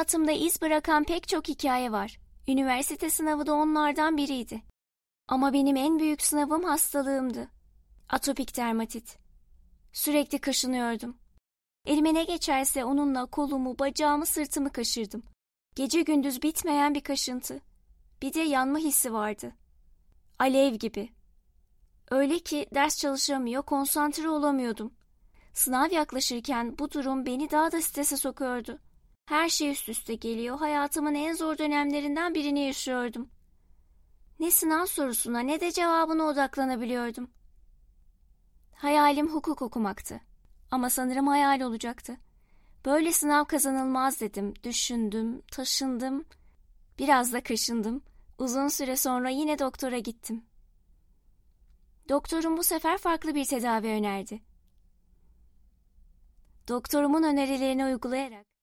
hayatımda iz bırakan pek çok hikaye var. Üniversite sınavı da onlardan biriydi. Ama benim en büyük sınavım hastalığımdı. Atopik dermatit. Sürekli kaşınıyordum. Elime ne geçerse onunla kolumu, bacağımı, sırtımı kaşırdım. Gece gündüz bitmeyen bir kaşıntı. Bir de yanma hissi vardı. Alev gibi. Öyle ki ders çalışamıyor, konsantre olamıyordum. Sınav yaklaşırken bu durum beni daha da strese sokuyordu. Her şey üst üste geliyor, hayatımın en zor dönemlerinden birini yaşıyordum. Ne sınav sorusuna ne de cevabına odaklanabiliyordum. Hayalim hukuk okumaktı. Ama sanırım hayal olacaktı. Böyle sınav kazanılmaz dedim, düşündüm, taşındım, biraz da kaşındım. Uzun süre sonra yine doktora gittim. Doktorum bu sefer farklı bir tedavi önerdi. Doktorumun önerilerini uygulayarak